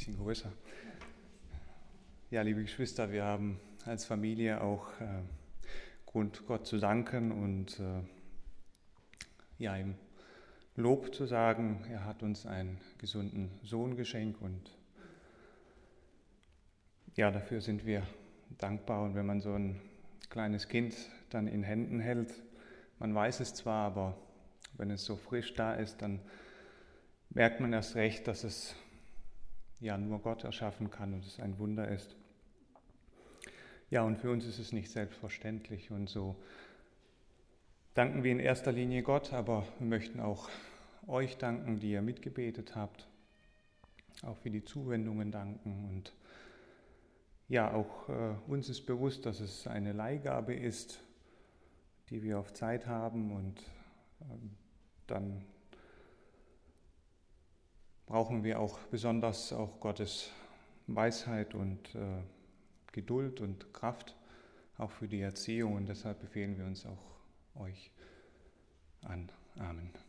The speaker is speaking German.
bisschen größer. Ja, liebe Geschwister, wir haben als Familie auch Grund, Gott zu danken und ihm Lob zu sagen. Er hat uns einen gesunden Sohn geschenkt und ja, dafür sind wir dankbar. Und wenn man so ein kleines Kind dann in Händen hält, man weiß es zwar, aber wenn es so frisch da ist, dann merkt man erst recht, dass es ja nur Gott erschaffen kann und es ein Wunder ist. Ja, und für uns ist es nicht selbstverständlich und so danken wir in erster Linie Gott, aber wir möchten auch euch danken, die ihr mitgebetet habt, auch für die Zuwendungen danken und ja, auch uns ist bewusst, dass es eine Leihgabe ist, die wir auf Zeit haben und dann brauchen wir auch besonders auch Gottes Weisheit und Geduld und Kraft, auch für die Erziehung und deshalb befehlen wir uns auch euch an. Amen.